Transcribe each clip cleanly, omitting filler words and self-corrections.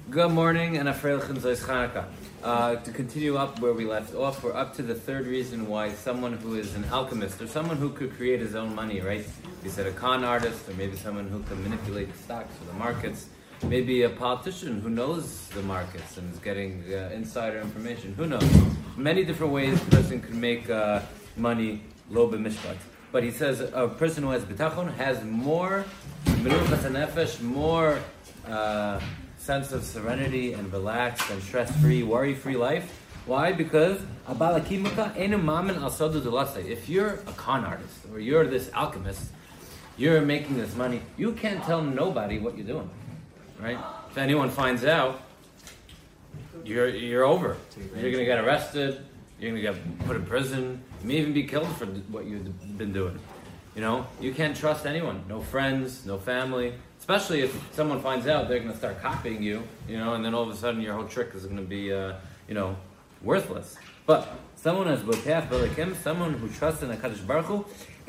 Good morning and Afreilchem Zois Chanukah. To continue up where we left off, we're up to the third reason why someone who is an alchemist or someone who could create his own money, right? He said a con artist, or maybe someone who can manipulate the stocks or the markets, maybe a politician who knows the markets and is getting insider information. Who knows? Many different ways a person can make money, lo b'mishpat. But he says a person who has bitachon has more menuchas nefesh, more sense of serenity and relaxed and stress-free, worry-free life. Why? Because if you're a con artist or you're this alchemist, you're making this money, you can't tell nobody what you're doing, right? If anyone finds out, you're over. You're going to get arrested. You're going to get put in prison. You may even be killed for what you've been doing. You know, you can't trust anyone. No friends, no family. Especially if someone finds out, they're going to start copying you, and then all of a sudden your whole trick is going to be, worthless. But someone as Botef Belikim, someone who trusts in HaKadosh Baruch Hu,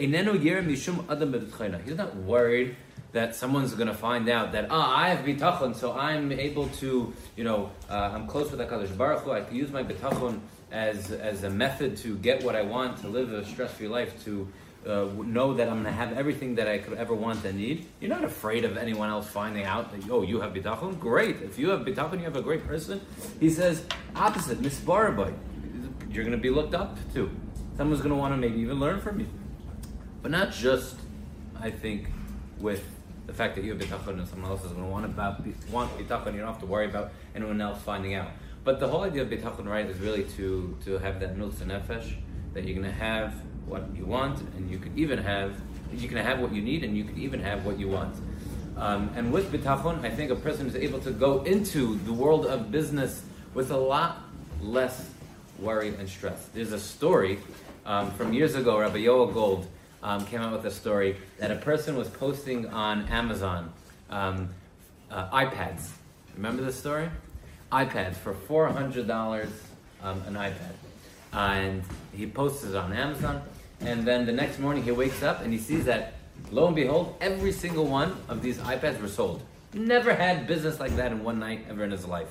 he's not worried that someone's going to find out that, I have bitachon, so I'm able to, I'm close with HaKadosh Baruch Hu, I can use my bitachon as a method to get what I want, to live a stress-free life, to know that I'm going to have everything that I could ever want and need. You're not afraid of anyone else finding out that, you have bitachon? Great. If you have bitachon, you have a great person. He says, opposite, misbaraboy. You're going to be looked up to. Someone's going to want to maybe even learn from you. But not just, I think, with the fact that you have bitachon and someone else is going to want bitachon. You don't have to worry about anyone else finding out. But the whole idea of bitachon, right, is really to have that nutz nefesh, that you're going to have what you want, and you can have what you need, and you can even have what you want. And with bitachon, I think a person is able to go into the world of business with a lot less worry and stress. There's a story from years ago. Rabbi Yoel Gold came out with a story that a person was posting on Amazon iPads. Remember this story? iPads for $400 an iPad. And he posts it on Amazon, and then the next morning he wakes up and he sees that, lo and behold, every single one of these iPads were sold. Never had business like that in one night ever in his life.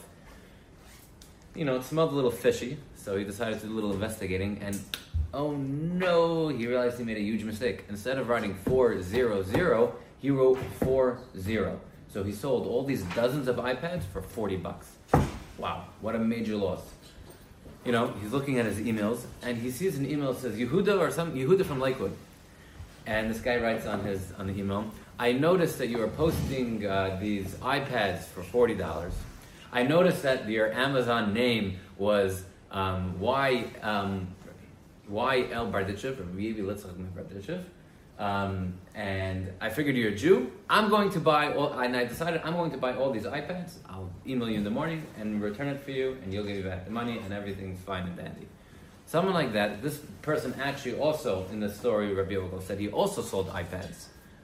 It smelled a little fishy, so he decided to do a little investigating, and oh no, he realized he made a huge mistake. Instead of writing 400, he wrote 40. So he sold all these dozens of iPads for $40. Wow, what a major loss. He's looking at his emails, and he sees an email that says Yehuda from Lakewood. And this guy writes on the email, I noticed that you are posting these iPads for $40. I noticed that your Amazon name was YL Barditchev, or Yevi Litzchak Barditchev. And I figured you're a Jew. I decided I'm going to buy all these iPads. I'll email you in the morning and return it for you, and you'll give me back the money, and everything's fine and dandy. Someone like that, this person actually also, in the story, Rabbi Yoel said he also sold iPads.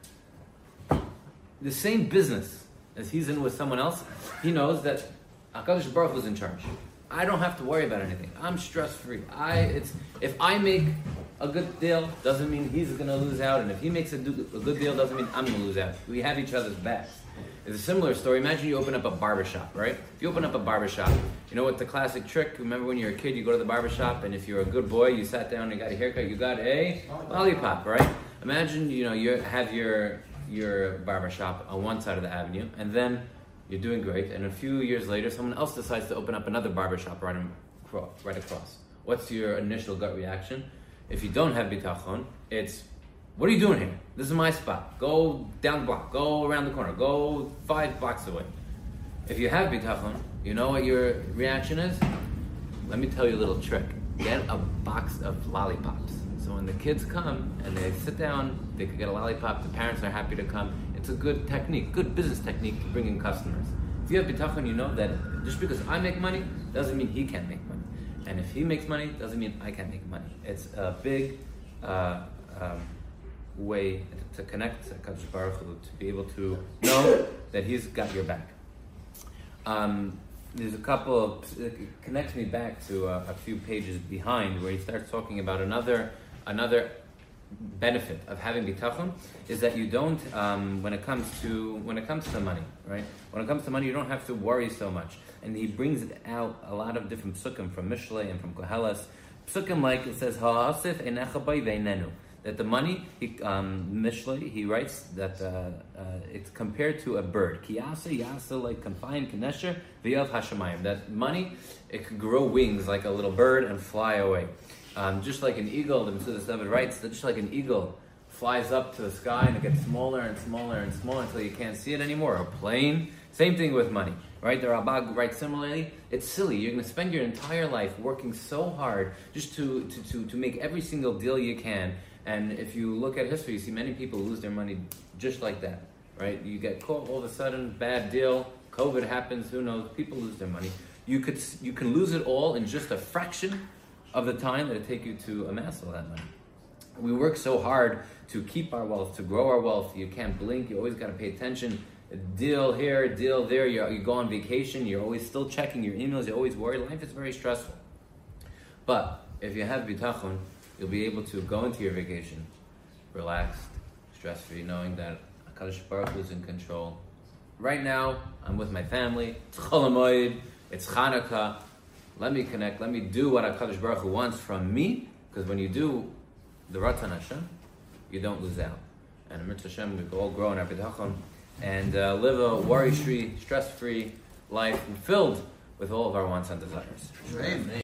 The same business as he's in with someone else, he knows that HaKadosh Baruch Hu is in charge. I don't have to worry about anything. I'm stress-free. If I make a good deal, doesn't mean he's going to lose out, and if he makes a good deal, doesn't mean I'm going to lose out. We have each other's backs. It's a similar story. Imagine you open up a barbershop, right? If you open up a barbershop, you know what the classic trick? Remember when you were a kid, you go to the barbershop, and if you're a good boy, you sat down and got a haircut, you got a lollipop, right? Imagine, you have your barbershop on one side of the avenue, and then you're doing great, and a few years later, someone else decides to open up another barbershop right across. What's your initial gut reaction? If you don't have bitachon, it's, what are you doing here? This is my spot. Go down the block. Go around the corner. Go 5 blocks away. If you have bitachon, you know what your reaction is? Let me tell you a little trick. Get a box of lollipops. So when the kids come and they sit down, they could get a lollipop. The parents are happy to come. It's a good technique, good business technique to bring in customers. If you have bitachon, you know that just because I make money doesn't mean he can't make money. And if he makes money, doesn't mean I can't make money. It's a big way to connect to HaKadosh Baruch Hu, to be able to know that he's got your back. There's it connects me back to a few pages behind where he starts talking about another benefit of having bitachon is that you don't, when it comes to money, right? When it comes to money, you don't have to worry so much. And he brings out a lot of different psukim from Mishlei and from Koheles. Psukim like it says, "Ha'asif enecha bay veinenu." That the money, Mishlei, he writes that it's compared to a bird. Yasa, like confined, kinesher, v'yav hashamayim. That money, it could grow wings like a little bird and fly away. Just like an eagle, the Mesudus David writes that just like an eagle flies up to the sky and it gets smaller and smaller and smaller until you can't see it anymore. A plane, same thing with money, right? The Rambam writes similarly. It's silly. You're going to spend your entire life working so hard just to make every single deal you can. And if you look at history, you see many people lose their money just like that, right? You get caught all of a sudden, bad deal, COVID happens, who knows? People lose their money. You can lose it all in just a fraction of the time that it take you to amass all that money. We work so hard to keep our wealth, to grow our wealth. You can't blink. You always got to pay attention. A deal here, a deal there. You go on vacation. You're always still checking your emails. You're always worried. Life is very stressful. But if you have bitachon, you'll be able to go into your vacation relaxed, stress-free, knowing that HaKadosh Baruch Hu is in control. Right now, I'm with my family. It's Chol HaMoed. It's Chanukah. Let me connect. Let me do what HaKadosh Baruch Hu wants from me. Because when you do the Ratzon Hashem, you don't lose out. And in Mitzvah Hashem, we can all grow in our bitachon and live a worry-free, stress-free life filled with all of our wants and desires. Amen.